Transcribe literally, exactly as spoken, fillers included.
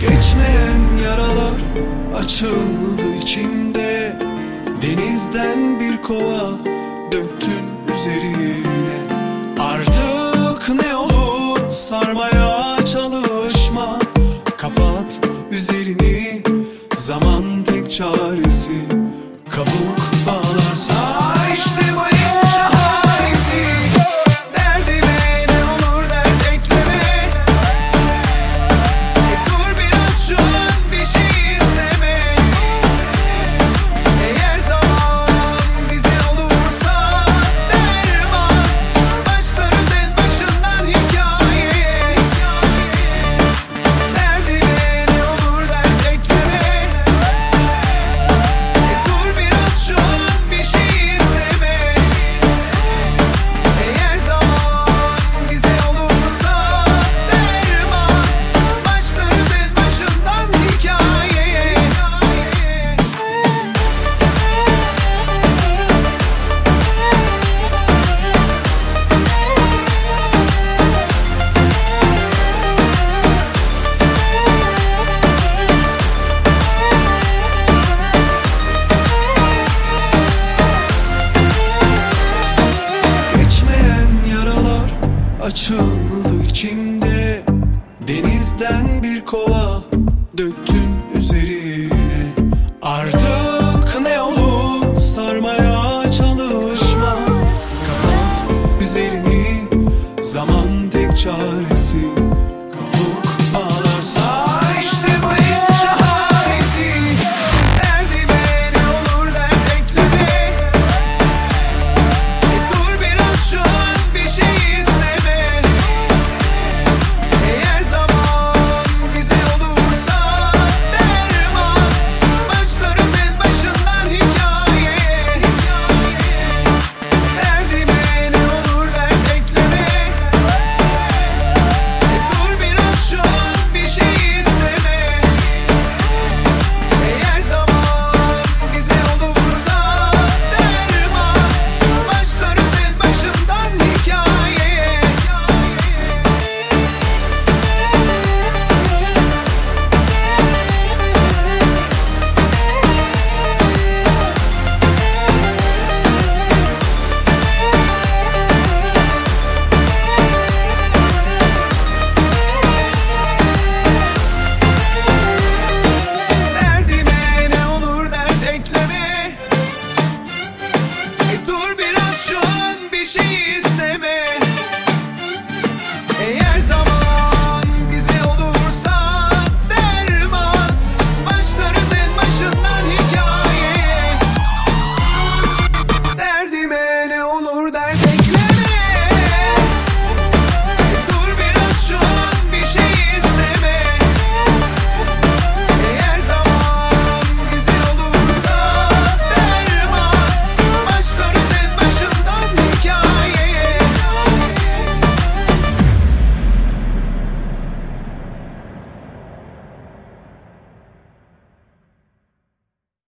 Geçmeyen yaralar açıldı içimde. Denizden bir kova döktün üzerine. Artık ne olur sarmaya çalışma. Kapat üzerini, zaman tek çaresi. Kabuk bağlarsa işte bu en şahanesi. Derdime ne olur dert ekleme. E dur biraz şu an bir şey isteme. Eğer zaman bize olursa derman, başlarız en başından hikayeye. Derdime ne olur dert ekleme. E dur biraz şu an bir şey isteme. Eğer zaman bize olursa derman, başlarız en başından hikayeye. Geçmeyen yaralar açıldı içimde. Denizden bir kova döktün üzerine. Artık ne olur sarmaya çalışma. Kapat üzerini, zaman tek çaresi.